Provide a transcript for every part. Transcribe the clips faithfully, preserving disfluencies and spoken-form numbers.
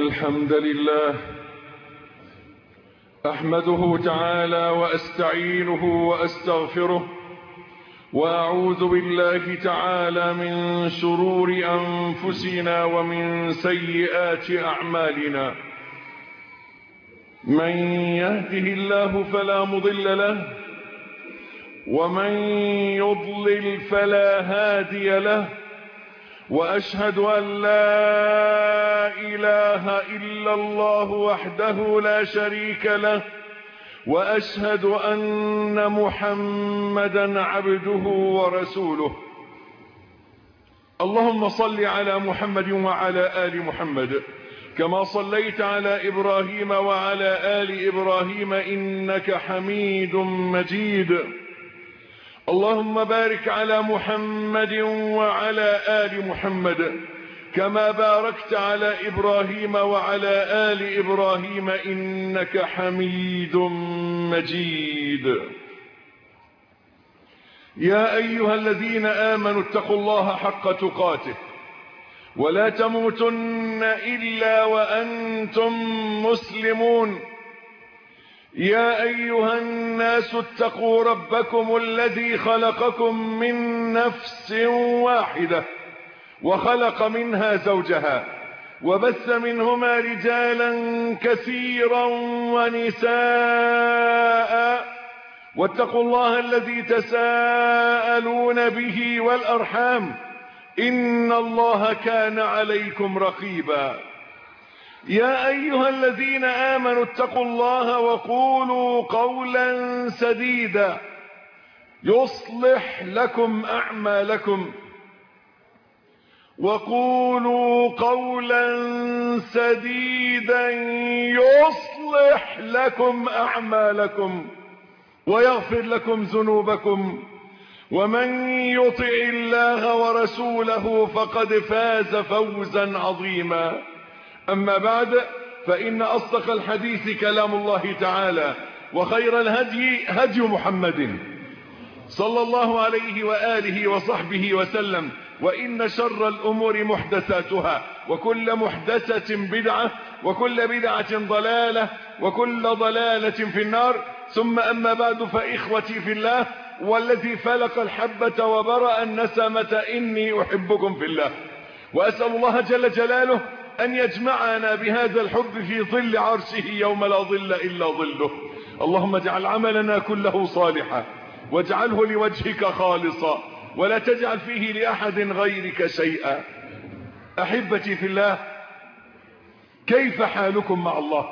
الحمد لله أحمده تعالى وأستعينه وأستغفره، وأعوذ بالله تعالى من شرور أنفسنا ومن سيئات أعمالنا. من يهده الله فلا مضل له، ومن يضلل فلا هادي له، وأشهد أن لا إله إلا الله وحده لا شريك له، وأشهد أن محمدا عبده ورسوله. اللهم صل على محمد وعلى آل محمد كما صليت على إبراهيم وعلى آل إبراهيم إنك حميد مجيد. اللهم بارك على محمد وعلى آل محمد كما باركت على إبراهيم وعلى آل إبراهيم إنك حميد مجيد. يا أيها الذين آمنوا اتقوا الله حق تقاته ولا تموتن إلا وأنتم مسلمون. يا أيها الناس اتقوا ربكم الذي خلقكم من نفس واحدة وخلق منها زوجها وبث منهما رجالا كثيرا ونساء، واتقوا الله الذي تساءلون به والأرحام إن الله كان عليكم رقيبا. يا أيها الذين آمنوا اتقوا الله وقولوا قولا سديدا يصلح لكم أعمالكم وقولوا قولا سديدا يصلح لكم أعمالكم ويغفر لكم ذنوبكم، ومن يطع الله ورسوله فقد فاز فوزا عظيما. أما بعد، فإن أصدق الحديث كلام الله تعالى، وخير الهدي هدي محمد صلى الله عليه وآله وصحبه وسلم، وإن شر الأمور محدثاتها، وكل محدثة بدعة، وكل بدعة ضلالة، وكل ضلالة في النار. ثم أما بعد، فإخوتي في الله والذي فلق الحبة وبرأ النسمة إني أحبكم في الله، وأسأل الله جل جلاله أن يجمعنا بهذا الحب في ظل عرشه يوم لا ظل إلا ظله. اللهم اجعل عملنا كله صالحا، واجعله لوجهك خالصا، ولا تجعل فيه لأحد غيرك شيئا. أحبتي في الله، كيف حالكم مع الله؟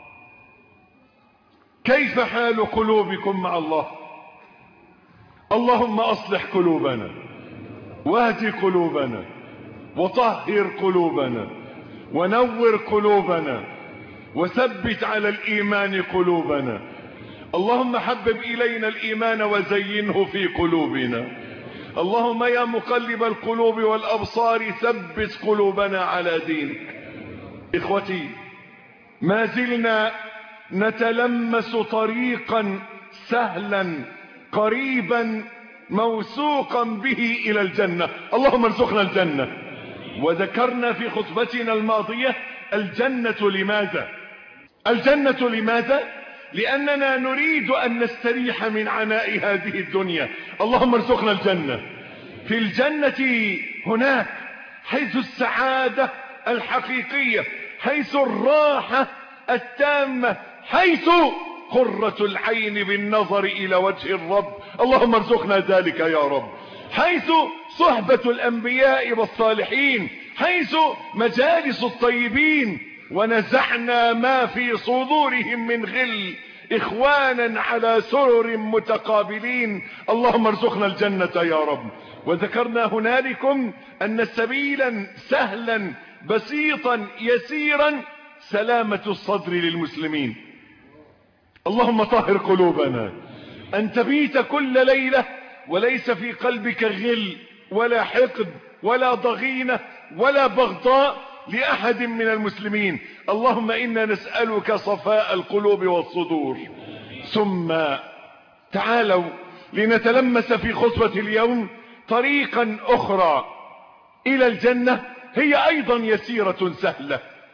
كيف حال قلوبكم مع الله؟ اللهم أصلح قلوبنا، واهد قلوبنا، وطهر قلوبنا، ونور قلوبنا، وثبت على الإيمان قلوبنا. اللهم حبب إلينا الإيمان وزينه في قلوبنا. اللهم يا مقلب القلوب والأبصار ثبت قلوبنا على دينك. إخوتي، ما زلنا نتلمس طريقا سهلا قريبا موثوقا به إلى الجنة. اللهم ارزقنا الجنة. وذكرنا في خطبتنا الماضية الجنة لماذا؟ الجنة لماذا؟ لأننا نريد أن نستريح من عناء هذه الدنيا. اللهم ارزقنا الجنة. في الجنة هناك حيث السعادة الحقيقية، حيث الراحة التامة، حيث قرة العين بالنظر إلى وجه الرب. اللهم ارزقنا ذلك يا رب. حيث صحبة الأنبياء والصالحين، حيث مجالس الطيبين، ونزعنا ما في صدورهم من غل إخوانا على سرر متقابلين. اللهم ارزقنا الجنة يا رب. وذكرنا هنالكم أن سبيلا سهلا بسيطا يسيرا سلامة الصدر للمسلمين. اللهم طهر قلوبنا، أن تبيت كل ليلة وليس في قلبك غل ولا حقد ولا ضغينة ولا بغضاء لأحد من المسلمين. اللهم إنا نسألك صفاء القلوب والصدور. ثم تعالوا لنتلمس في خطبة اليوم طريقا أخرى إلى الجنة، هي أيضا يسيرة سهلة.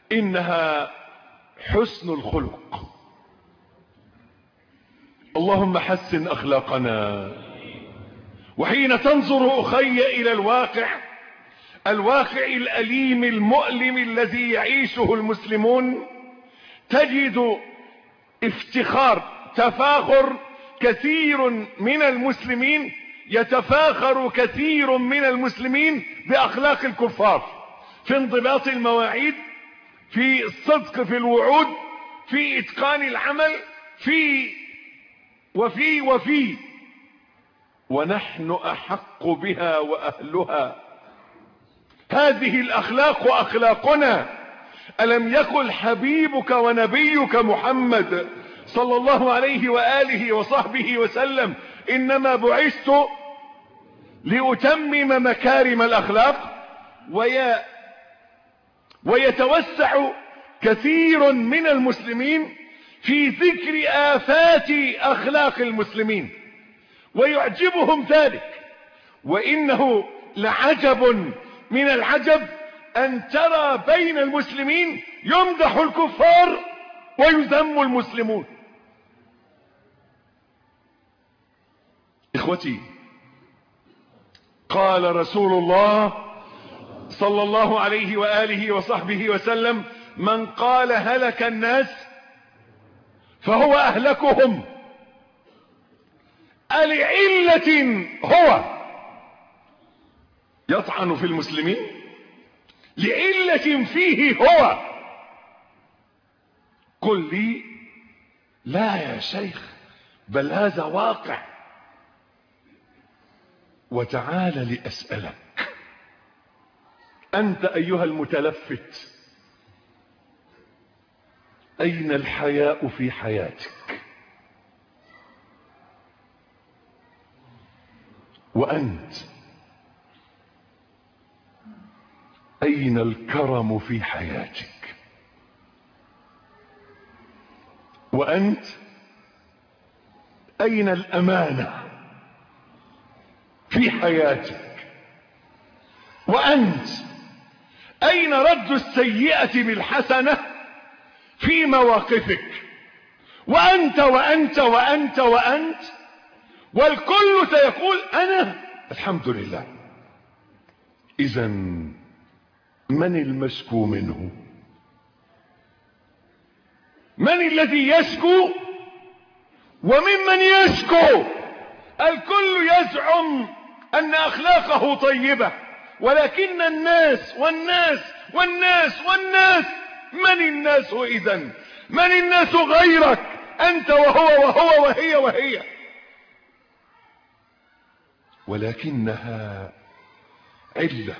إنها حسن الخلق. اللهم حسن أخلاقنا. وحين تنظر أخي إلى الواقع الواقع الأليم المؤلم الذي يعيشه المسلمون، تجد افتخار تفاخر كثير من المسلمين، يتفاخر كثير من المسلمين بأخلاق الكفار، في انضباط المواعيد، في الصدق في الوعود، في إتقان العمل، في وفي وفي ونحن أحق بها وأهلها. هذه الأخلاق أخلاقنا. ألم يقل حبيبك ونبيك محمد صلى الله عليه وآله وصحبه وسلم إنما بعثت لأتمم مكارم الأخلاق؟ وي ويتوسع كثير من المسلمين في ذكر آفات أخلاق المسلمين ويعجبهم ذلك. وإنه لعجب من العجب أن ترى بين المسلمين يمدح الكفار ويذم المسلمون. إخوتي، قال رسول الله صلى الله عليه وآله وصحبه وسلم: من قال هلك الناس فهو أهلكهم. ألعلة هو يطعن في المسلمين؟ لعلة فيه هو؟ قل لي لا يا شيخ، بل هذا واقع. وتعال لأسألك أنت أيها المتلفت، أين الحياء في حياتك؟ وأنت أين الكرم في حياتك؟ وأنت أين الأمانة في حياتك؟ وأنت أين رد السيئة بالحسنة في مواقفك؟ وأنت وأنت وأنت وأنت والكل سيقول أنا الحمد لله. إذن من المشكو منه؟ من الذي يشكو وممن يشكو؟ الكل يزعم أن أخلاقه طيبة، ولكن الناس والناس والناس والناس، من الناس إذن؟ من الناس غيرك أنت وهو وهو وهي وهي؟ ولكنها علة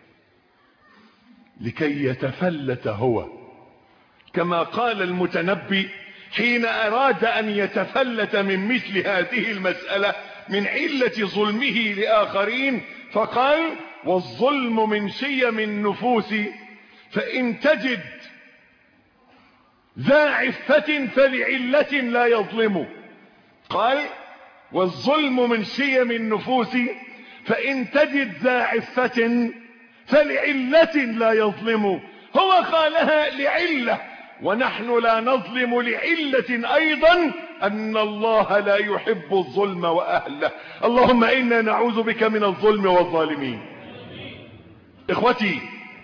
لكي يتفلت هو، كما قال المتنبي حين أراد أن يتفلت من مثل هذه المسألة من علة ظلمه لآخرين، فقال: والظلم من شيم النفوس فإن تجد ذا عفة فلعلة لا يظلم. قال: والظلم من شيم النفوس فإن تجد ذا عفة فلعلة لا يظلم. هو قالها لعلة، ونحن لا نظلم لعلة أيضا أن الله لا يحب الظلم وأهله. اللهم إنا نعوذ بك من الظلم والظالمين. إخوتي،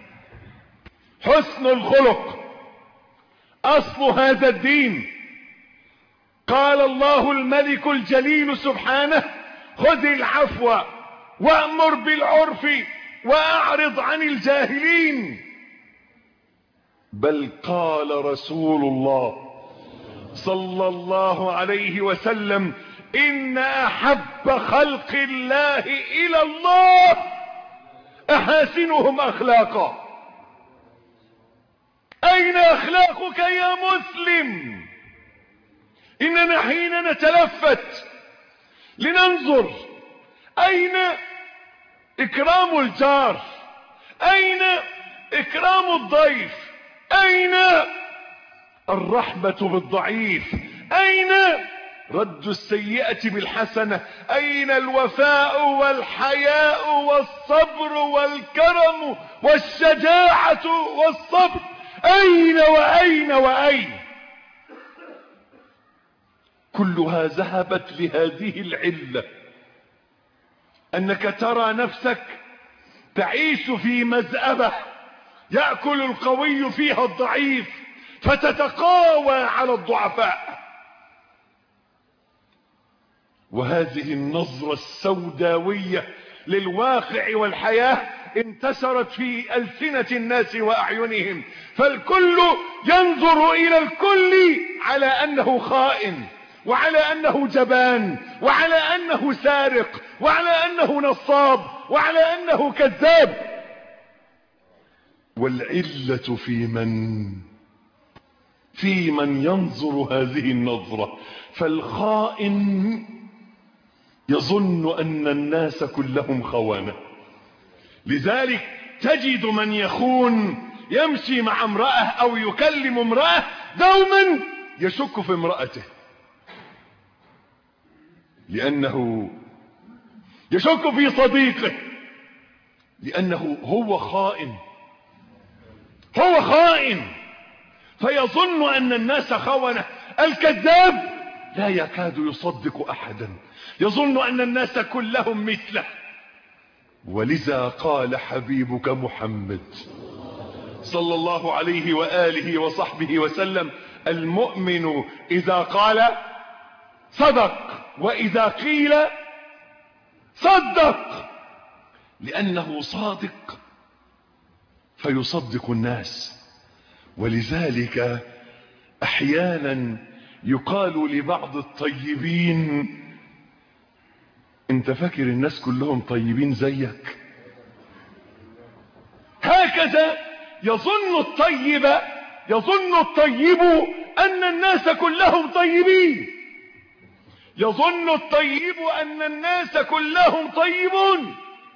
حسن الخلق أصل هذا الدين. قال الله الملك الجليل سبحانه: خذ العفو وأمر بالعرف وأعرض عن الجاهلين. بل قال رسول الله صلى الله عليه وسلم: إن أحب خلق الله إلى الله أحاسنهم أخلاقا. أين أخلاقك يا مسلم؟ إننا حين نتلفت لننظر أين إكرام الجار؟ أين إكرام الضيف؟ أين الرحمة بالضعيف؟ أين رد السيئة بالحسنة؟ أين الوفاء والحياء والصبر والكرم والشجاعة والصبر؟ أين وأين وأين؟ كلها ذهبت لهذه العلة، أنك ترى نفسك تعيش في مزأبة يأكل القوي فيها الضعيف فتتقاوى على الضعفاء. وهذه النظرة السوداوية للواقع والحياة انتشرت في ألسنة الناس وأعينهم، فالكل ينظر إلى الكل على أنه خائن، وعلى أنه جبان، وعلى أنه سارق، وعلى أنه نصاب، وعلى أنه كذاب. والعلة في من في من ينظر هذه النظرة. فالخائن يظن أن الناس كلهم خوانة، لذلك تجد من يخون يمشي مع امرأة أو يكلم امرأة دوما يشك في امرأته، لأنه يشك في صديقه، لأنه هو خائن هو خائن فيظن أن الناس خونة. الكذاب لا يكاد يصدق أحدا، يظن أن الناس كلهم مثله. ولذا قال حبيبك محمد صلى الله عليه وآله وصحبه وسلم: المؤمن إذا قال صدق وإذا قيل صدق، لأنه صادق فيصدق الناس. ولذلك أحيانا يقال لبعض الطيبين: انت فاكر الناس كلهم طيبين زيك؟ هكذا يظن الطيب يظن الطيب أن الناس كلهم طيبين، يظن الطيب أن الناس كلهم طيبون،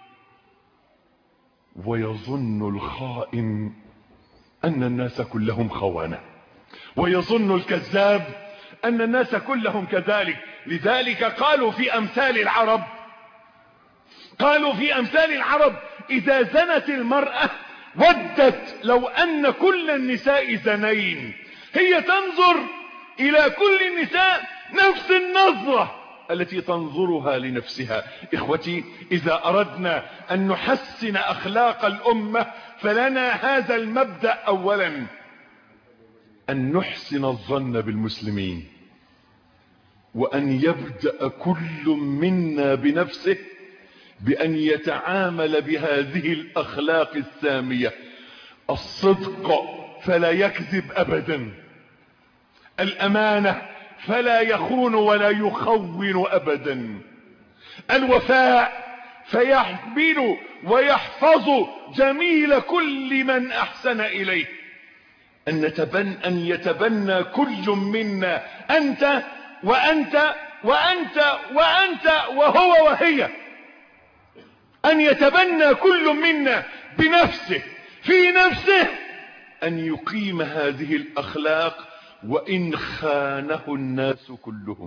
ويظن الخائن أن الناس كلهم خوانة، ويظن الكذاب أن الناس كلهم كذلك. لذلك قالوا في أمثال العرب قالوا في أمثال العرب إذا زنت المرأة ودت لو أن كل النساء زنين. هي تنظر إلى كل النساء نفس النظرة التي تنظرها لنفسها. إخوتي، إذا أردنا أن نحسن أخلاق الأمة فلنا هذا المبدأ: أولا أن نحسن الظن بالمسلمين، وأن يبدأ كل منا بنفسه بأن يتعامل بهذه الأخلاق السامية: الصدق فلا يكذب أبدا، الأمانة فلا يخون ولا يخون أبدا، الوفاء فيحمل ويحفظ جميل كل من أحسن إليه، أن نتبن أن يتبنى كل منا أنت وأنت وأنت وأنت وهو وهي، أن يتبنى كل منا بنفسه في نفسه أن يقيم هذه الأخلاق وإن خانه الناس كلهم،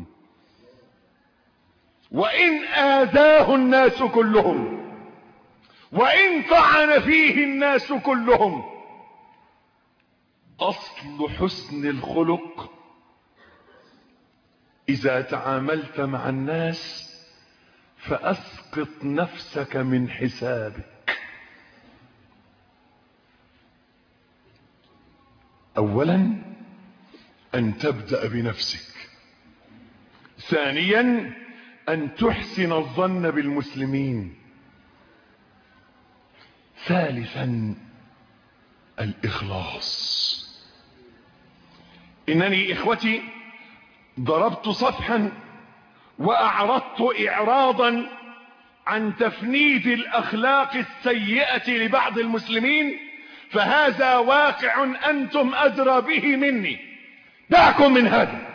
وإن آذاه الناس كلهم، وإن طعن فيه الناس كلهم. أصل حسن الخلق: إذا تعاملت مع الناس فأسقط نفسك من حسابك. أولا أن تبدأ بنفسك، ثانيا أن تحسن الظن بالمسلمين، ثالثا الإخلاص. إنني إخوتي ضربت صفحا وأعرضت إعراضا عن تفنيد الأخلاق السيئة لبعض المسلمين، فهذا واقع أنتم أدرى به مني، دعكم من هذا.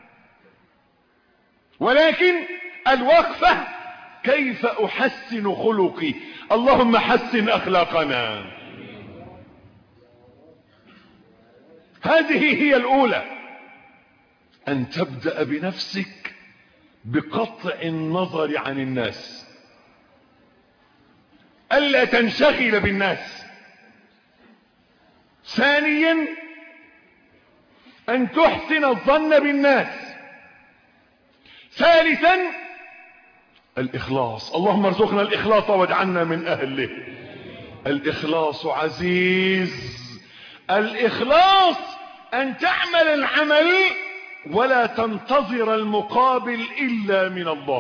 ولكن الوقفة: كيف أحسن خلقي؟ اللهم حسن أخلاقنا. هذه هي الأولى، أن تبدأ بنفسك بقطع النظر عن الناس، ألا تنشغل بالناس. ثانيا أن تحسن الظن بالناس. ثالثا الإخلاص. اللهم ارزقنا الإخلاص واجعلنا من أهله. الإخلاص عزيز. الإخلاص أن تعمل العمل ولا تنتظر المقابل إلا من الله.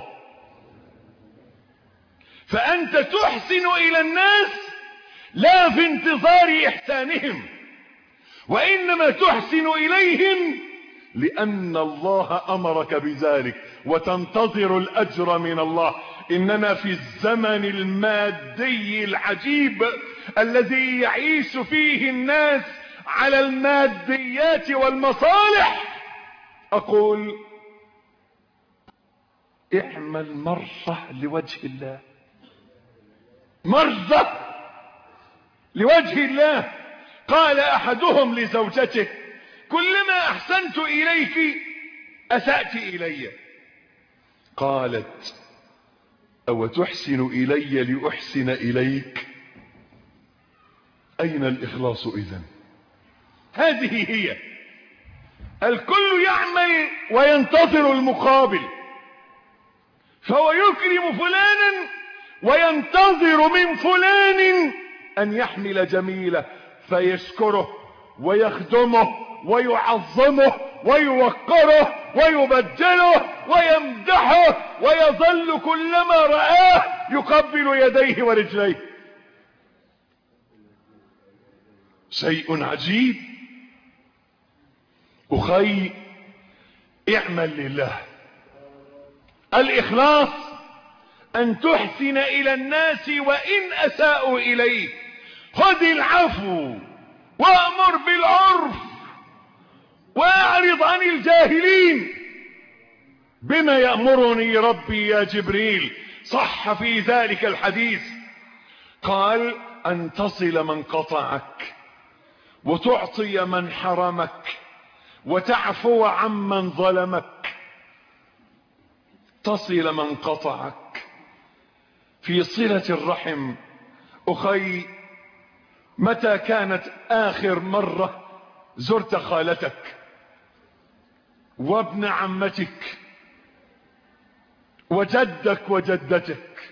فأنت تحسن إلى الناس لا في انتظار إحسانهم، وإنما تحسن إليهم لأن الله أمرك بذلك، وتنتظر الأجر من الله. إننا في الزمن المادي العجيب الذي يعيش فيه الناس على الماديات والمصالح، أقول اعمل مرة لوجه الله، مرة لوجه الله. قال أحدهم لزوجته: كلما أحسنت إليك أسأت إلي. قالت: أو تحسن إلي لأحسن إليك؟ أين الإخلاص إذن؟ هذه هي. الكل يعمل وينتظر المقابل، فهو يكرم فلانا وينتظر من فلان أن يحمل جميله فيشكره ويخدمه ويعظمه ويوقره ويبجله ويمدحه، ويظل كلما رآه يقبل يديه ورجليه. شيء عجيب. أخي، اعمل لله. الإخلاص أن تحسن إلى الناس وإن أساءوا إليك. خذ العفو وأمر بالعرف وأعرض عن الجاهلين. بما يأمرني ربي يا جبريل؟ صح في ذلك الحديث، قال: أن تصل من قطعك، وتعطي من حرمك، وتعفو عمن ظلمك. تصل من قطعك في صلة الرحم. أخي، متى كانت آخر مرة زرت خالتك وابن عمتك وجدك وجدتك؟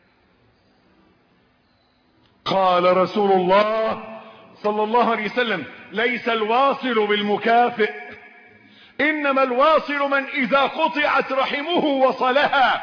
قال رسول الله صلى الله عليه وسلم: ليس الواصل بالمكافئ، إنما الواصل من إذا قطعت رحمه وصلها.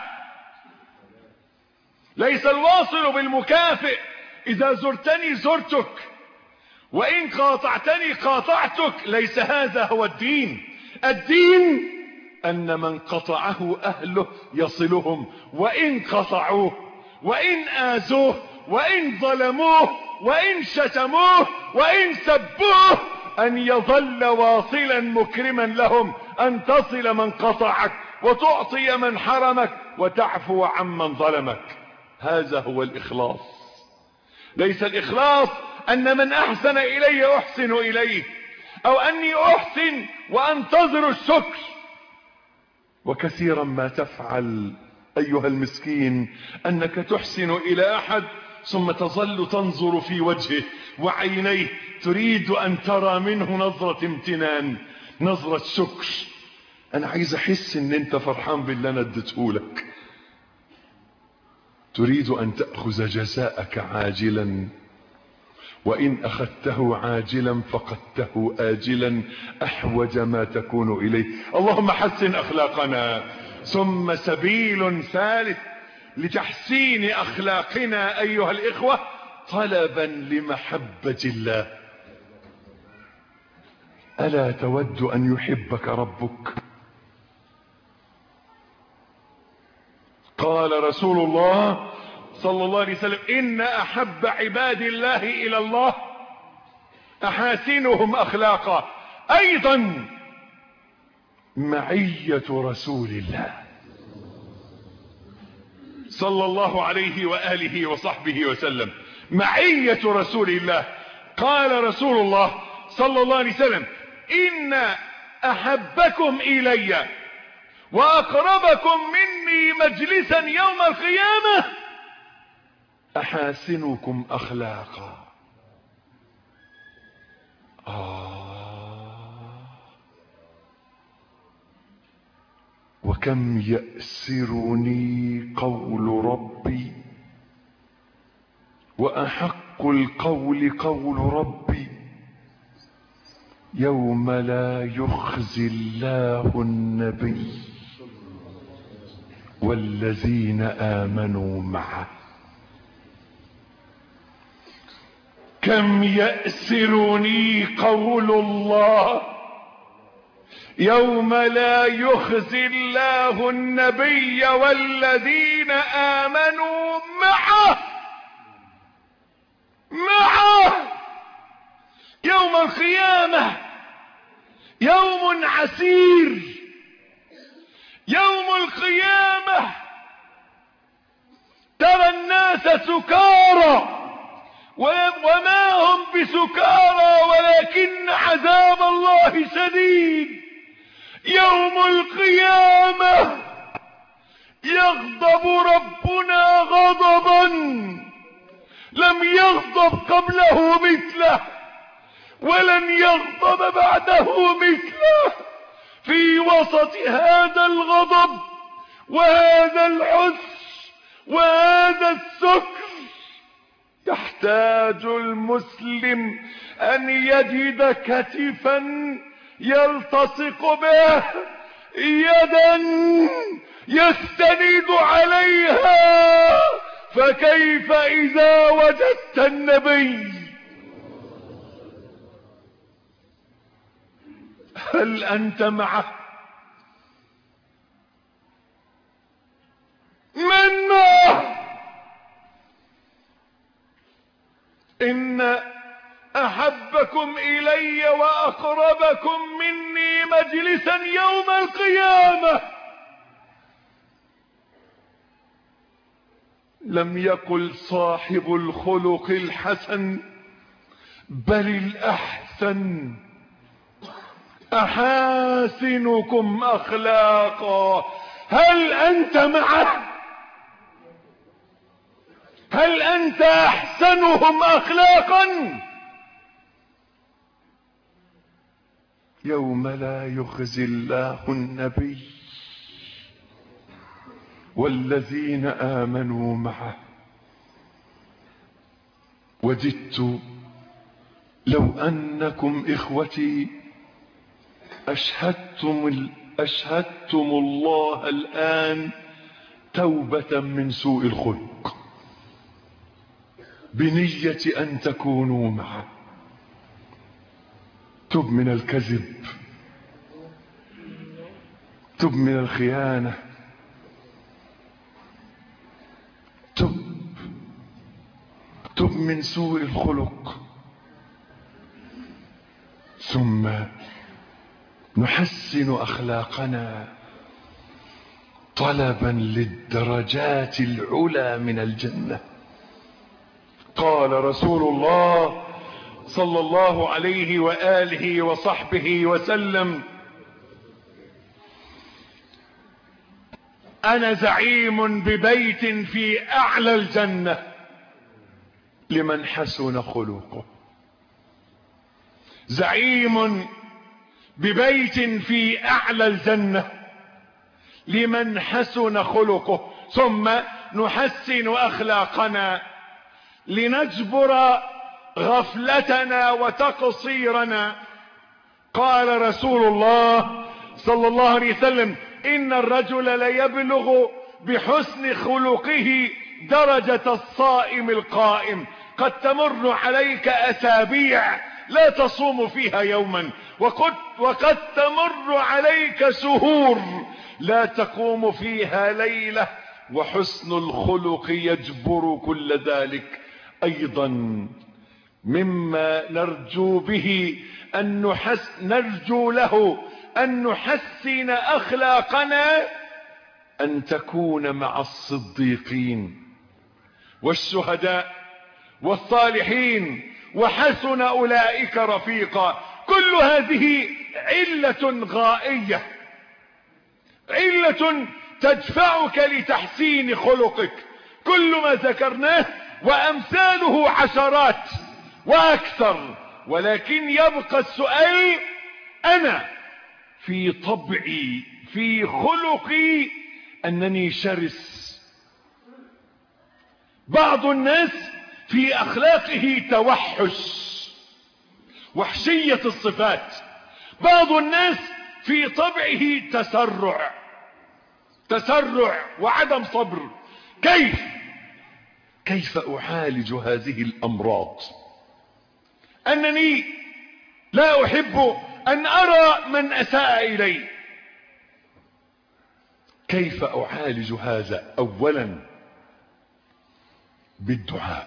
ليس الواصل بالمكافئ، إذا زرتني زرتك، وإن قاطعتني قاطعتك. ليس هذا هو الدين. الدين أن من قطعه أهله يصلهم، وإن قطعوه، وإن آذوه، وإن ظلموه، وإن شتموه، وإن سبوه، أن يظل واصلا مكرما لهم. أن تصل من قطعك، وتعطي من حرمك، وتعفو عمن ظلمك. هذا هو الإخلاص. ليس الإخلاص أن من أحسن إلي أحسن إليه، أو أني أحسن وأنتظر الشكر. وكثيرا ما تفعل أيها المسكين أنك تحسن إلى أحد ثم تظل تنظر في وجهه وعينيه، تريد أن ترى منه نظرة امتنان، نظرة شكر. أنا عايز أحس أن أنت فرحان بالله أنا اديتهولك. تريد أن تأخذ جزاءك عاجلا، وإن أخذته عاجلا فقدته آجلا، أحوج ما تكون إليه. اللهم حسن أخلاقنا. ثم سبيل ثالث لتحسين أخلاقنا أيها الإخوة: طلبا لمحبة الله. ألا تود أن يحبك ربك؟ قال رسول الله صلى الله عليه وسلم: إن أحب عباد الله إلى الله أحاسنهم أخلاقا. أيضا معية رسول الله صلى الله عليه وآله وصحبه وسلم. معية رسول الله. قال رسول الله صلى الله عليه وسلم: إن أحبكم إلي وأقربكم مني مجلسا يوم القيامة أحاسنكم أخلاقا. كم يأسرني قول ربي، وأحق القول قول ربي، يوم لا يخزي الله النبي والذين آمنوا معه. كم يأسرني قول الله يوم لا يخزي الله النبي والذين آمنوا معه معه يوم القيامة، يوم عسير، يوم القيامة ترى الناس سكارى وما هم بسكارى ولكن عذاب الله شديد. يوم القيامة يغضب ربنا غضبا لم يغضب قبله مثله ولن يغضب بعده مثله. في وسط هذا الغضب وهذا العسر وهذا السكر يحتاج المسلم أن يجد كتفا يلتصق به، يدا يستند عليها. فكيف إذا وجدت النبي؟ هل أنت معه؟ من معه؟ إن أحبكم إلي وأقربكم مني مجلسا يوم القيامة لم يقل صاحب الخلق الحسن بل الأحسن، أحاسنكم أخلاقا. هل أنت معه؟ هل أنت أحسنهم أخلاقا؟ يوم لا يخزي الله النبي والذين آمنوا معه. وددت لو أنكم إخوتي أشهدتم, أشهدتم الله الآن توبة من سوء الخلق بنية أن تكونوا معه. تب من الكذب، تب من الخيانة، تب تب من سوء الخلق، ثم نحسن أخلاقنا طلبا للدرجات العلى من الجنة. قال رسول الله صلى الله عليه وآله وصحبه وسلم: أنا زعيم ببيت في أعلى الجنة لمن حسن خلقه. زعيم ببيت في أعلى الجنة لمن حسن خلقه. ثم نحسن أخلاقنا لنجبر غفلتنا وتقصيرنا. قال رسول الله صلى الله عليه وسلم: إن الرجل ليبلغ بحسن خلقه درجة الصائم القائم. قد تمر عليك أسابيع لا تصوم فيها يوما، وقد, وقد تمر عليك شهور لا تقوم فيها ليلة، وحسن الخلق يجبر كل ذلك. أيضا مما نرجو به أن نحس نرجو له أن نحسن أخلاقنا أن تكون مع الصديقين والشهداء والصالحين وحسن أولئك رفيقا. كل هذه علة غائية، علة تدفعك لتحسين خلقك. كل ما ذكرناه وأمثاله عشرات وأكثر، ولكن يبقى السؤال: أنا في طبعي في خلقي أنني شرس. بعض الناس في أخلاقه توحش، وحشية الصفات. بعض الناس في طبعه تسرع تسرع وعدم صبر. كيف كيف أعالج هذه الأمراض؟ أنني لا أحب أن أرى من أساء إلي. كيف أعالج هذا؟ أولا بالدعاء.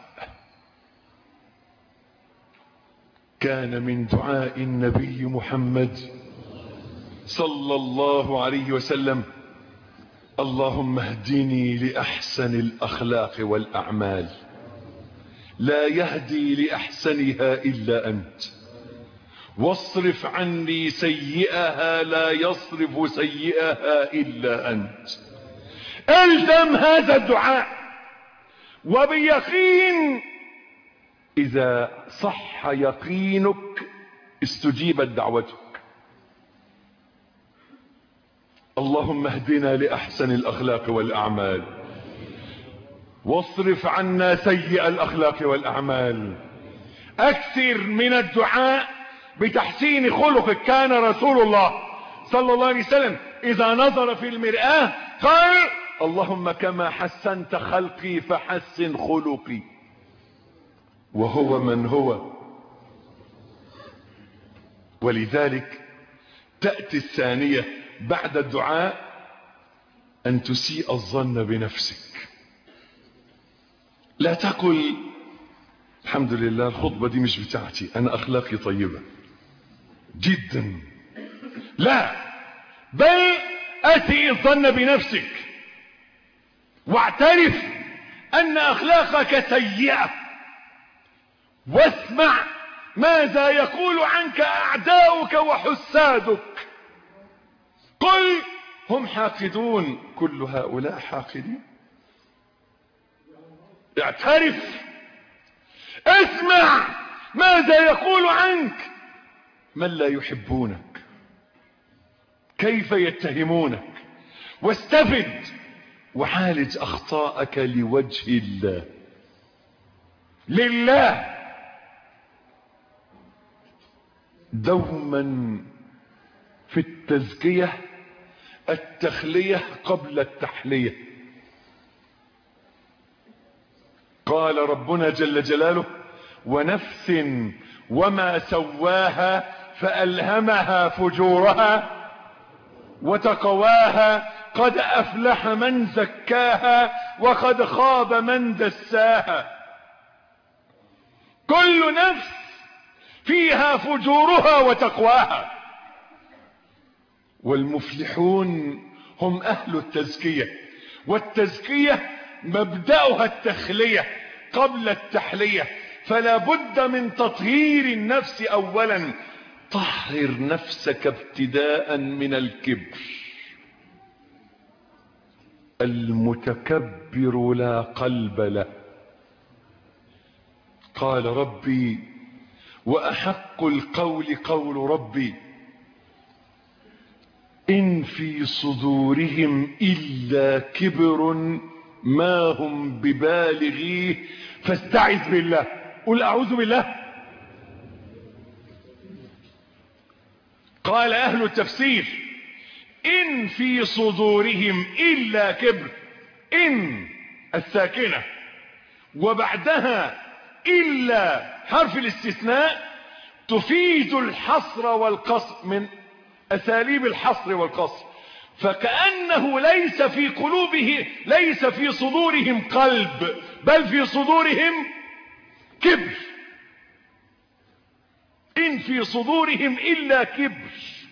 كان من دعاء النبي محمد صلى الله عليه وسلم: اللهم اهدني لأحسن الأخلاق والأعمال، لا يهدي لأحسنها إلا أنت، واصرف عني سيئها، لا يصرف سيئها إلا أنت. الزم هذا الدعاء، وبيقين إذا صح يقينك استجيبت دعوتك. اللهم اهدنا لأحسن الأخلاق والأعمال، واصرف عنا سيئ الأخلاق والأعمال. أكثر من الدعاء بتحسين خلقك. كان رسول الله صلى الله عليه وسلم إذا نظر في المرآة قال: اللهم كما حسنت خلقي فحسن خلقي. وهو من هو. ولذلك تأتي الثانية بعد الدعاء أن تسيء الظن بنفسك. لا تقل الحمد لله الخطبة دي مش بتاعتي، أنا أخلاقي طيبة جدا. لا، بل أسيء الظن بنفسك واعترف أن أخلاقك سيئة، واسمع ماذا يقول عنك أعداؤك وحسادك. قل هم حاقدون، كل هؤلاء حاقدين. اعترف. اسمع ماذا يقول عنك من لا يحبونك، كيف يتهمونك، واستفد وعالج أخطاءك لوجه الله لله. دوما في التزكية التخلية قبل التحلية. قال ربنا جل جلاله: ونفس وما سواها فألهمها فجورها وتقواها قد أفلح من زكاها وقد خاب من دساها. كل نفس فيها فجورها وتقواها، والمفلحون هم أهل التزكية. والتزكية مبدأها التخلية قبل التحلية، فلا بد من تطهير النفس أولا. طهر نفسك ابتداء من الكبر. المتكبر لا قلب له. قال ربي: وأحق القول قول ربي إن في صدورهم إلا كبر ما هم ببالغيه فاستعذ بالله. قل أعوذ بالله. قال أهل التفسير: إن في صدورهم إلا كبر، إن الساكنة وبعدها إلا حرف الاستثناء تفيد الحصر والقصر، من أساليب الحصر والقصر. فكأنه ليس في قلوبه ليس في صدورهم قلب، بل في صدورهم كبر. إن في صدورهم إلا كبر،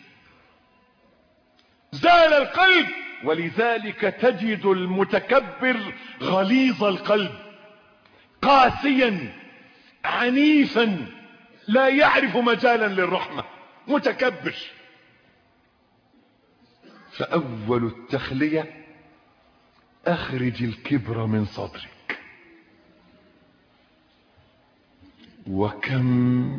زال القلب. ولذلك تجد المتكبر غليظ القلب، قاسيا عنيفا، لا يعرف مجالا للرحمة، متكبر. فأول التخلية أخرج الكبر من صدرك. وكم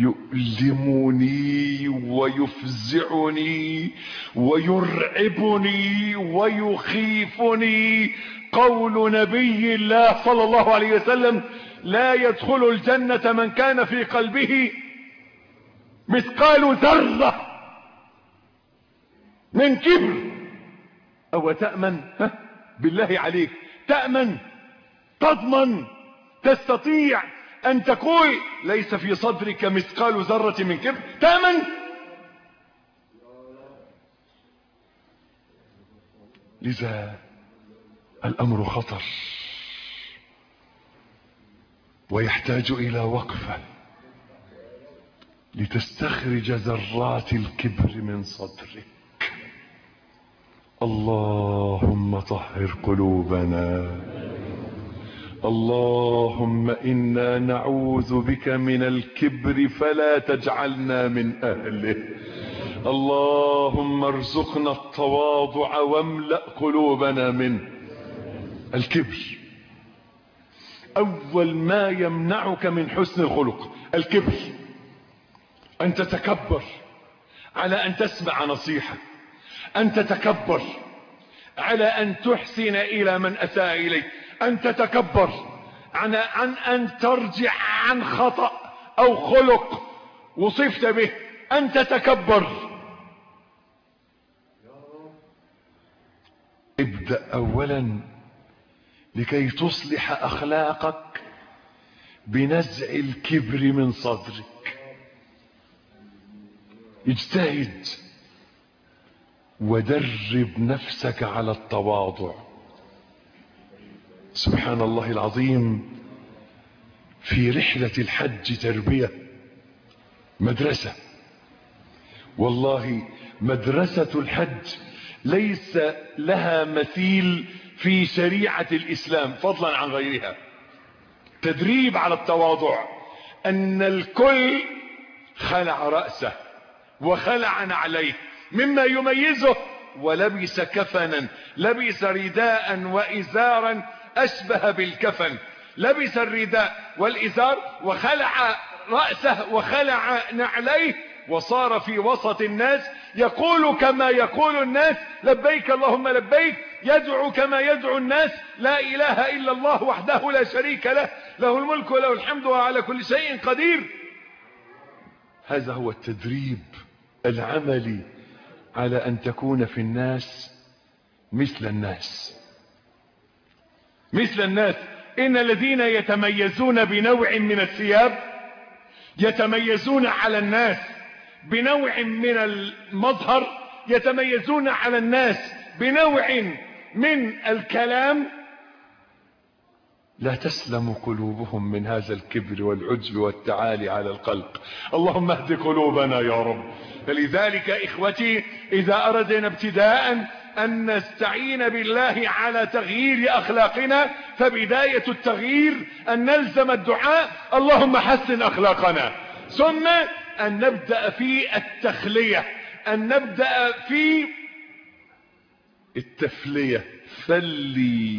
يؤلمني ويفزعني ويرعبني ويخيفني قول نبي الله صلى الله عليه وسلم: لا يدخل الجنة من كان في قلبه مثقال ذرة من كبر. أو تأمن؟ ها؟ بالله عليك تأمن، تضمن، تستطيع أن تقول ليس في صدرك مثقال ذرة من كبر؟ تأمن؟ لذا الأمر خطر ويحتاج إلى وقفة لتستخرج ذرات الكبر من صدرك. اللهم طهر قلوبنا، اللهم إنا نعوذ بك من الكبر فلا تجعلنا من أهله. اللهم ارزقنا التواضع واملأ قلوبنا من الكبر. أول ما يمنعك من حسن الخلق الكبر، أن تتكبر على أن تسمع نصيحة، أن تتكبر على أن تحسن إلى من أساء إليك، أن تتكبر عن, عن أن ترجع عن خطأ أو خلق وصفت به، أن تتكبر. ابدأ أولا لكي تصلح أخلاقك بنزع الكبر من صدرك. اجتهد ودرب نفسك على التواضع. سبحان الله العظيم، في رحلة الحج تربية، مدرسة، والله مدرسة الحج ليس لها مثيل في شريعة الإسلام فضلا عن غيرها. تدريب على التواضع، أن الكل خلع رأسه وخلع نعليه مما يميزه ولبس كفنا، لبس رداء وإزارا أشبه بالكفن، لبس الرداء والإزار وخلع رأسه وخلع نعليه وصار في وسط الناس يقول كما يقول الناس: لبيك اللهم لبيك، يدعو كما يدعو الناس: لا إله إلا الله وحده لا شريك له، له الملك وله الحمد وهو على كل شيء قدير. هذا هو التدريب العملي على أن تكون في الناس مثل الناس، مثل الناس. إن الذين يتميزون بنوع من الثياب يتميزون على الناس، بنوع من المظهر يتميزون على الناس، بنوع من الكلام لا تسلم قلوبهم من هذا الكبر والعجب والتعالي على الخلق. اللهم اهد قلوبنا يا رب. فلذلك إخوتي، إذا أردنا ابتداء أن نستعين بالله على تغيير أخلاقنا، فبداية التغيير أن نلزم الدعاء: اللهم حسن أخلاقنا. ثم أن نبدأ في التخلية، أن نبدأ في التفلية. فلي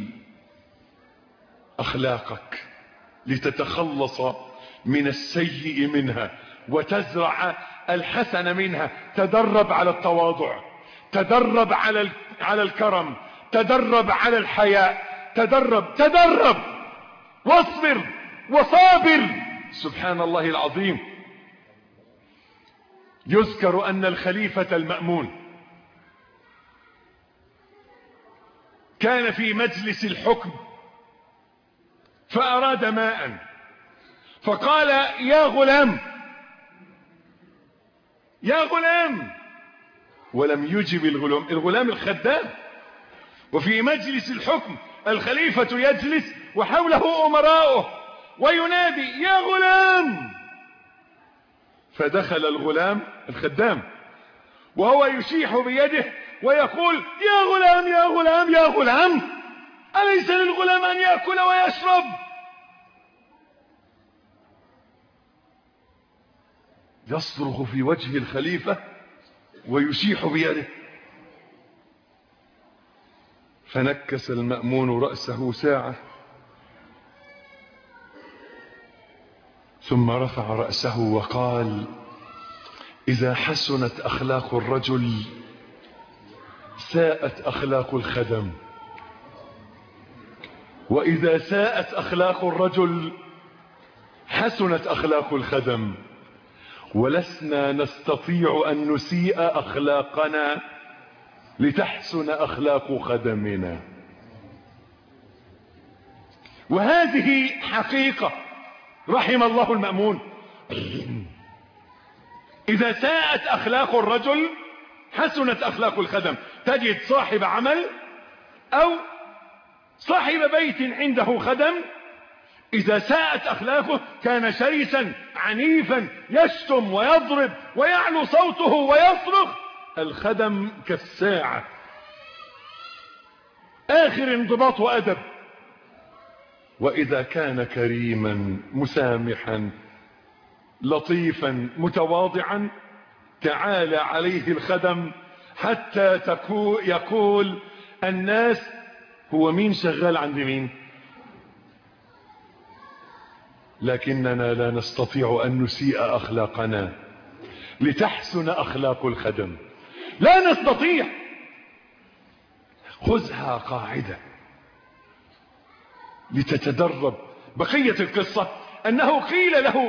أخلاقك لتتخلص من السيء منها وتزرع الحسن منها. تدرب على التواضع، تدرب على على الكرم، تدرب على الحياء، تدرب تدرب واصبر وصابر. سبحان الله العظيم. يذكر أن الخليفة المأمون كان في مجلس الحكم فأراد ماء، فقال: يا غلام يا غلام، ولم يجب الغلام، الغلام الخدام. وفي مجلس الحكم الخليفة يجلس وحوله أمراؤه وينادي: يا غلام. فدخل الغلام الخدام وهو يشيح بيده ويقول: يا غلام يا غلام يا غلام، أليس للغلام أن يأكل ويشرب؟ يصرخ في وجه الخليفة ويشيح بيده. فنكس المأمون رأسه ساعة، ثم رفع رأسه وقال: إذا حسنت أخلاق الرجل ساءت أخلاق الخدم، وإذا ساءت أخلاق الرجل حسنت أخلاق الخدم، ولسنا نستطيع أن نسيء أخلاقنا لتحسن أخلاق خدمنا. وهذه حقيقة رحم الله المأمون. إذا ساءت أخلاق الرجل حسنت أخلاق الخدم. تجد صاحب عمل أو صاحب بيت عنده خدم، إذا ساءت أخلاقه كان شرسا عنيفا يشتم ويضرب ويعلو صوته ويصرخ. الخدم كالساعة، آخر انضباط وأدب. وإذا كان كريما مسامحا لطيفا متواضعا تعالى عليه الخدم حتى يقول الناس: هو مين شغال عند مين؟ لكننا لا نستطيع أن نسيء أخلاقنا لتحسن أخلاق الخدم، لا نستطيع. خذها قاعدة لتتدرب. بقية القصة أنه قيل له: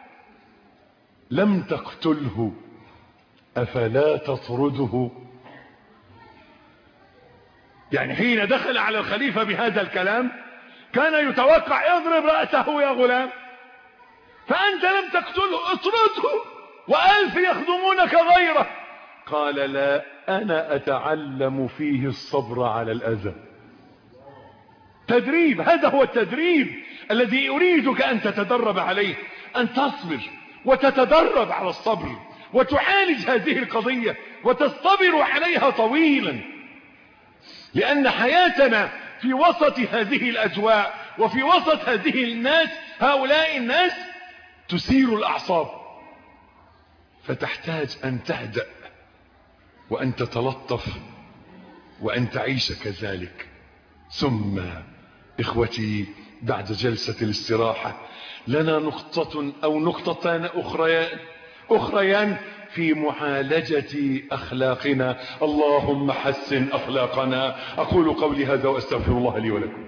لم تقتله أفلا تطرده؟ يعني حين دخل على الخليفة بهذا الكلام كان يتوقع: اضرب رأسه يا غلام، فأنت لم تقتله، اطرده وألف يخدمونك غيره. قال: لا، أنا أتعلم فيه الصبر على الأذى. تدريب، هذا هو التدريب الذي أريدك أن تتدرب عليه، أن تصبر وتتدرب على الصبر وتعالج هذه القضية وتصطبر عليها طويلا، لأن حياتنا في وسط هذه الأجواء وفي وسط هذه الناس، هؤلاء الناس تثير الأعصاب، فتحتاج أن تهدأ وأن تتلطف وأن تعيش كذلك. ثم إخوتي، بعد جلسة الاستراحة لنا نقطة أو نقطتان أخريان, أخريان في معالجة أخلاقنا. اللهم حسن أخلاقنا. أقول قولي هذا وأستغفر الله لي ولكم.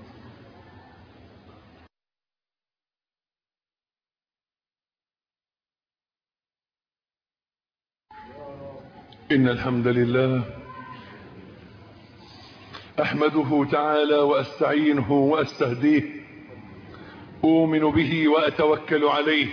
إن الحمد لله أحمده تعالى وأستعينه وأستهديه، أؤمن به وأتوكل عليه،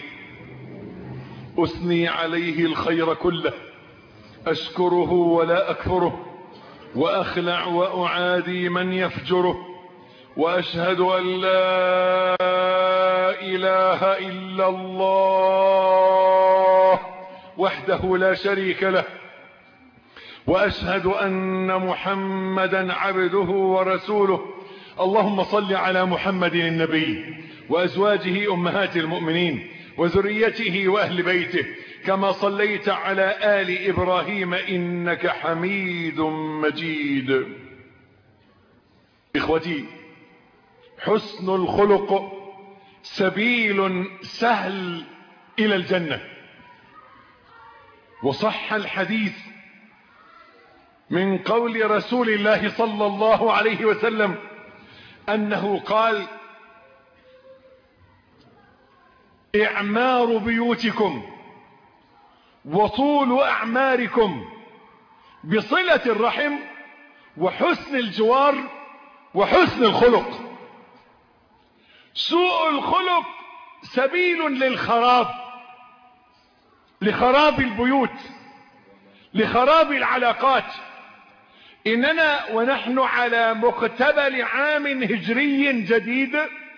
أثني عليه الخير كله، أشكره ولا أكفره، وأخلع وأعادي من يفجره، وأشهد أن لا إله إلا الله وحده لا شريك له، وأشهد أن محمدا عبده ورسوله. اللهم صل على محمد النبي وأزواجه أمهات المؤمنين وذريته وأهل بيته كما صليت على آل إبراهيم إنك حميد مجيد. إخوتي، حسن الخلق سبيل سهل إلى الجنة. وصح الحديث من قول رسول الله صلى الله عليه وسلم أنه قال: إعمار بيوتكم وطول أعماركم بصلة الرحم وحسن الجوار وحسن الخلق. سوء الخلق سبيل للخراب، لخراب البيوت، لخراب العلاقات. إننا ونحن على مقتبل عام هجري جديد،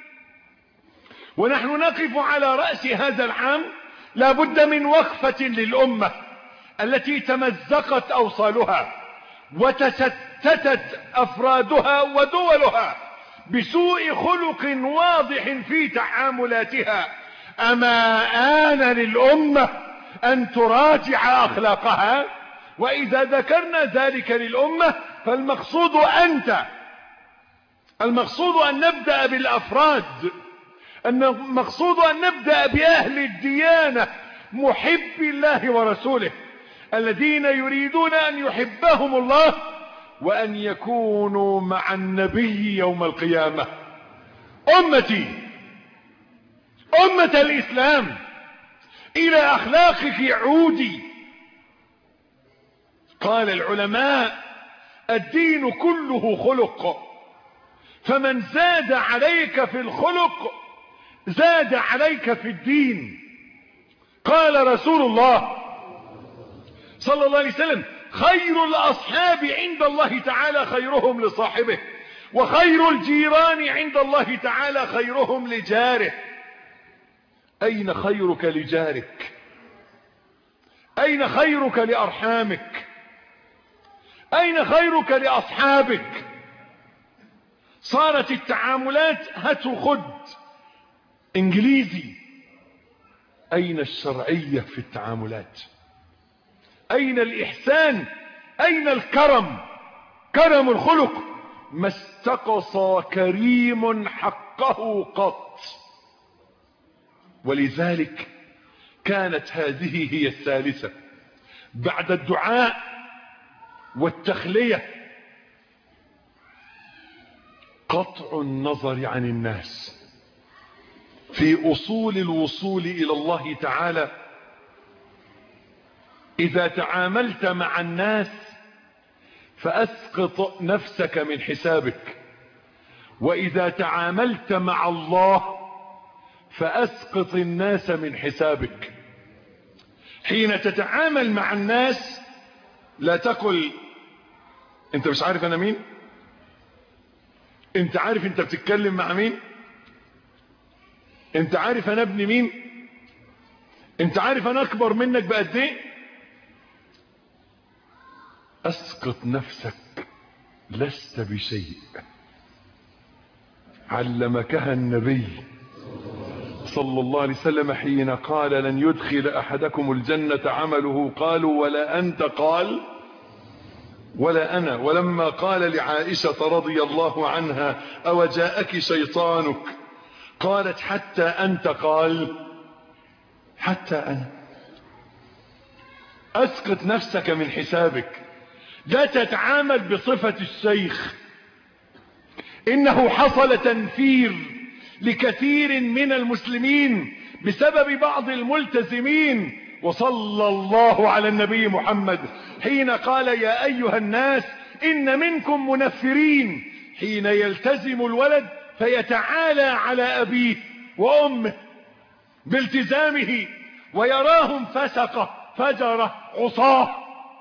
ونحن نقف على رأس هذا العام، لا بد من وقفة للأمة التي تمزقت أوصالها وتشتتت أفرادها ودولها بسوء خلق واضح في تعاملاتها. أما آن للأمة أن تراجع أخلاقها. وإذا ذكرنا ذلك للأمة فالمقصود أنت، المقصود أن نبدأ بالأفراد أن المقصود أن نبدأ بأهل الديانة محب الله ورسوله الذين يريدون أن يحبهم الله وأن يكونوا مع النبي يوم القيامة. أمتي أمة الإسلام إلى أخلاقك عودي. قال العلماء الدين كله خلق، فمن زاد عليك في الخلق زاد عليك في الدين. قال رسول الله صلى الله عليه وسلم خير الأصحاب عند الله تعالى خيرهم لصاحبه، وخير الجيران عند الله تعالى خيرهم لجاره. أين خيرك لجارك؟ أين خيرك لأرحامك؟ أين خيرك لأصحابك؟ صارت التعاملات هات وخد إنجليزي. أين الشرعية في التعاملات؟ أين الإحسان؟ أين الكرم؟ كرم الخلق. ما استقصى كريم حقه قط. ولذلك كانت هذه هي الثالثة بعد الدعاء والتخلية، قطع النظر عن الناس. في أصول الوصول إلى الله تعالى إذا تعاملت مع الناس فأسقط نفسك من حسابك، وإذا تعاملت مع الله فأسقط الناس من حسابك. حين تتعامل مع الناس لا تقل انت مش عارف انا مين، انت عارف انت بتتكلم مع مين، انت عارف انا ابن مين، انت عارف انا اكبر منك بقد ايه. اسقط نفسك، لست بشيء. علمكها النبي صلى الله عليه وسلم حين قال لن يدخل احدكم الجنة عمله، قالوا ولا انت؟ قال ولا انا. ولما قال لعائشة رضي الله عنها او جاءك شيطانك قالت حتى انت؟ قال حتى انا. اسقط نفسك من حسابك. لا تتعامل بصفة الشيخ. انه حصل تنفير لكثير من المسلمين بسبب بعض الملتزمين. وصلى الله على النبي محمد حين قال يا ايها الناس ان منكم منفرين، حين يلتزم الولد فيتعالى على ابيه وامه بالتزامه ويراهم فسقة فجرة عصاه.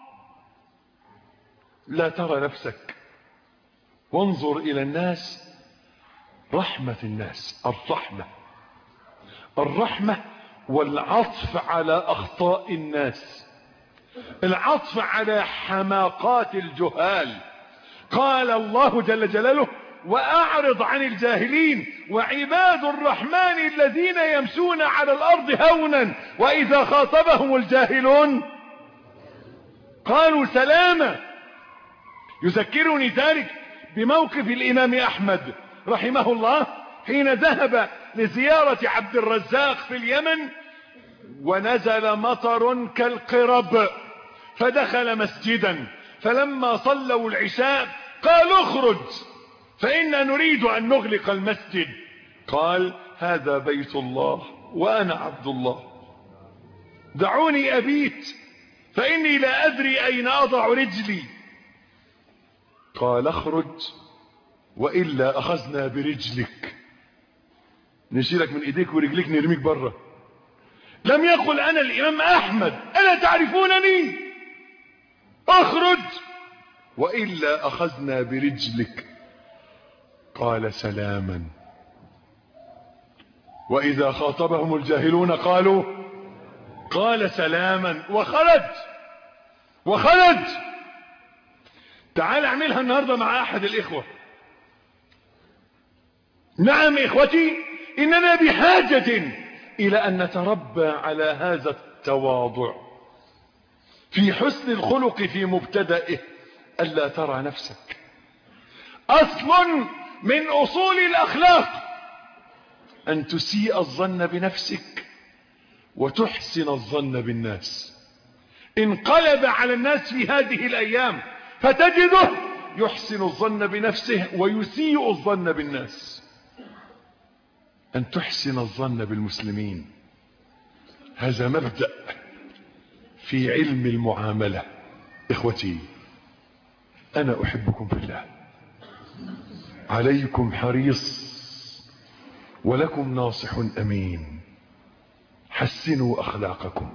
لا ترى نفسك، وانظر الى الناس. رحمة الناس، الرحمة الرحمة والعطف على اخطاء الناس، العطف على حماقات الجهال. قال الله جل جلاله واعرض عن الجاهلين وعباد الرحمن الذين يمشون على الارض هونا واذا خاطبهم الجاهلون قالوا سلاما. يذكرني ذلك بموقف الامام احمد رحمه الله حين ذهب لزيارة عبد الرزاق في اليمن ونزل مطر كالقرب، فدخل مسجدا، فلما صلوا العشاء قال اخرج فإنا نريد أن نغلق المسجد. قال هذا بيت الله وأنا عبد الله، دعوني أبيت فإني لا أدري أين أضع رجلي. قال اخرج وإلا أخذنا برجلك، نشيلك من إيديك ورجليك نرميك برا. لم يقل أنا الإمام أحمد ألا تعرفونني؟ اخرج وإلا أخذنا برجلك. قال سلاما. وإذا خاطبهم الجاهلون قالوا قال سلاما وخرج وخرج. تعال اعملها النهاردة مع أحد الإخوة. نعم إخوتي، إننا بحاجة إلى أن نتربى على هذا التواضع في حسن الخلق في مبتدئه. ألا ترى نفسك. أصل من أصول الأخلاق أن تسيء الظن بنفسك وتحسن الظن بالناس. انقلب على الناس في هذه الأيام فتجده يحسن الظن بنفسه ويسيء الظن بالناس. أن تحسن الظن بالمسلمين، هذا مبدأ في علم المعاملة. إخوتي، أنا أحبكم في الله، عليكم حريص ولكم ناصح أمين، حسنوا أخلاقكم.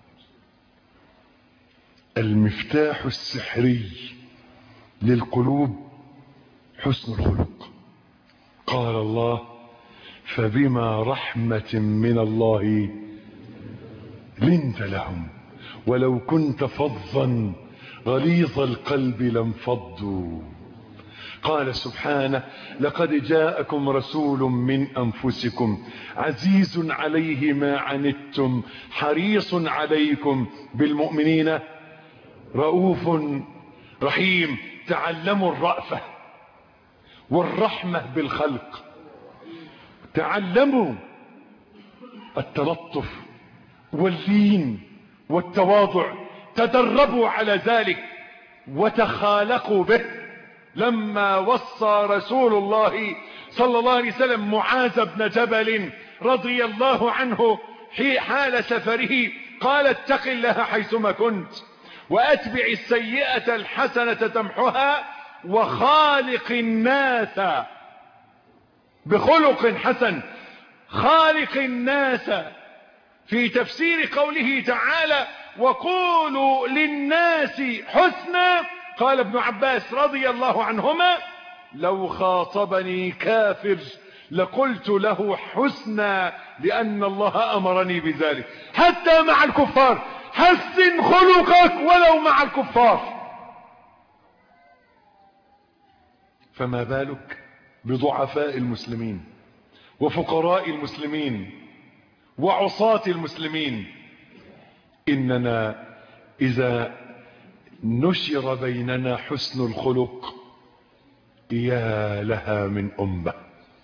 المفتاح السحري للقلوب حسن الخلق. قال الله: فبما رحمة من الله لنت لهم ولو كنت فظا غليظ القلب لانفضوا. قال سبحانه: لقد جاءكم رسول من أنفسكم عزيز عليه ما عنتم حريص عليكم بالمؤمنين رؤوف رحيم. تعلموا الرأفة والرحمة بالخلق، تعلموا التلطف واللين والتواضع، تدربوا على ذلك وتخالقوا به. لما وصى رسول الله صلى الله عليه وسلم معاذ بن جبل رضي الله عنه حال سفره قال: اتق الله حيثما كنت واتبع السيئة الحسنة تمحها وخالق الناس بخلق حسن. خالق الناس في تفسير قوله تعالى: وقولوا للناس حسنا. قال ابن عباس رضي الله عنهما: لو خاطبني كافر لقلت له حسنا لأن الله أمرني بذلك. حتى مع الكفار حسن خلقك ولو مع الكفار. فما بالك بضعفاء المسلمين وفقراء المسلمين وعصاة المسلمين. إننا إذا نشر بيننا حسن الخلق يا لها من أمة.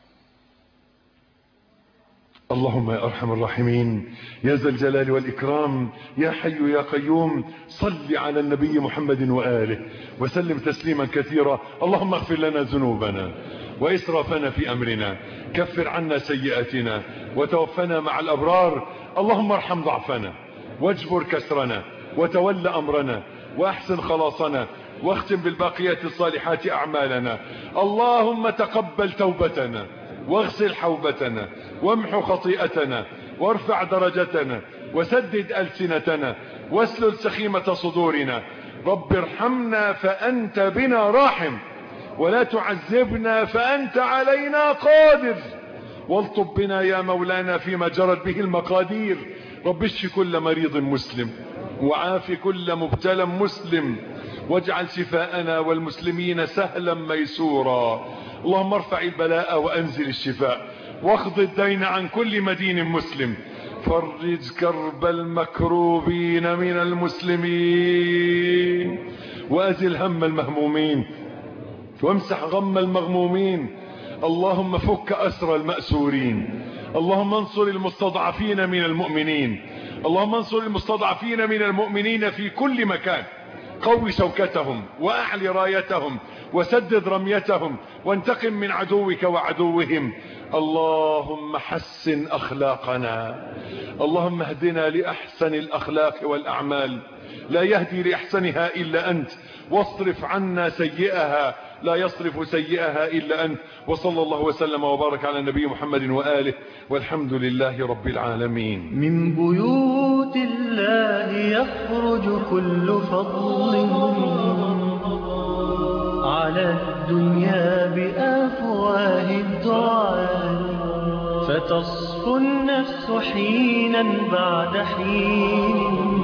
اللهم يا أرحم الراحمين يا ذا الجلال والإكرام يا حي يا قيوم، صل على النبي محمد وآله وسلم تسليما كثيرا. اللهم اغفر لنا ذنوبنا وإسرافنا في أمرنا، كفر عنا سيئاتنا وتوفنا مع الأبرار. اللهم ارحم ضعفنا واجبر كسرنا وتول أمرنا وأحسن خلاصنا واختم بالباقيات الصالحات أعمالنا. اللهم تقبل توبتنا واغسل حوبتنا وامحو خطيئتنا وارفع درجتنا وسدد ألسنتنا واسلل سخيمة صدورنا. رب ارحمنا فأنت بنا راحم ولا تعذبنا فأنت علينا قادر، والطب بنا يا مولانا فيما جرت به المقادير. رب اشف كل مريض مسلم وعاف كل مبتلى مسلم واجعل شفاءنا والمسلمين سهلا ميسورا. اللهم ارفع البلاء وأنزل الشفاء واخض الدين عن كل مدين مسلم. فرج كرب المكروبين من المسلمين وأزل هم المهمومين وامسح غم المغمومين. اللهم فك أسر المأسورين. اللهم انصر المستضعفين من المؤمنين. اللهم انصر المستضعفين من المؤمنين في كل مكان. قوي شوكتهم وأعلي رايتهم وسدد رميتهم وانتقم من عدوك وعدوهم. اللهم حسن أخلاقنا. اللهم اهدنا لأحسن الأخلاق والأعمال، لا يهدي لأحسنها إلا أنت، واصرف عنا سيئها لا يصرف سيئها إلا أنت. وصلى الله وسلم وبارك على النبي محمد وآله والحمد لله رب العالمين. من بيوت الله يخرج كل فضل على الدنيا بأفواه الدعاء، فتصفو النفس حينا بعد حين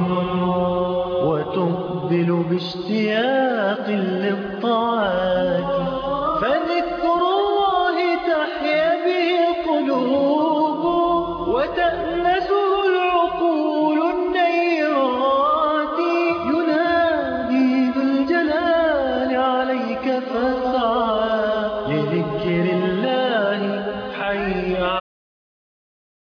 وتقبل باشتياق للطاعات، فذكر الله تحيا به القلوب وتأنسه العقول.